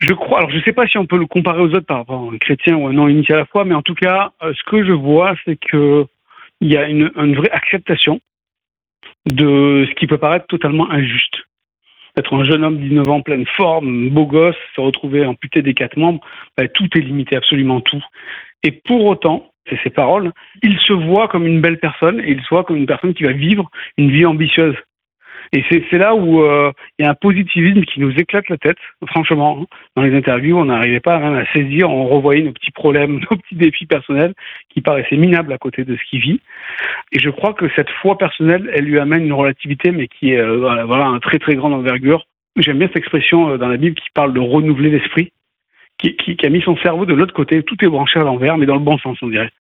Je crois, alors je ne sais pas si on peut le comparer aux autres par rapport à un chrétien ou un non-initié à la fois, mais en tout cas, ce que je vois, c'est qu'il y a une vraie acceptation de ce qui peut paraître totalement injuste. Être un jeune homme de 19 ans, pleine forme, beau gosse, se retrouver amputé des 4 membres, tout est limité, absolument tout. Et pour autant, c'est ses paroles, il se voit comme une belle personne et il se voit comme une personne qui va vivre une vie ambitieuse. Et c'est là où il y a un positivisme qui nous éclate la tête, franchement. Dans les interviews, on n'arrivait pas même à saisir, on revoyait nos petits problèmes, nos petits défis personnels qui paraissaient minables à côté de ce qu'il vit. Et je crois que cette foi personnelle, elle lui amène une relativité, mais qui est un très très grande envergure. J'aime bien cette expression dans la Bible qui parle de renouveler l'esprit, qui a mis son cerveau de l'autre côté, tout est branché à l'envers, mais dans le bon sens, on dirait.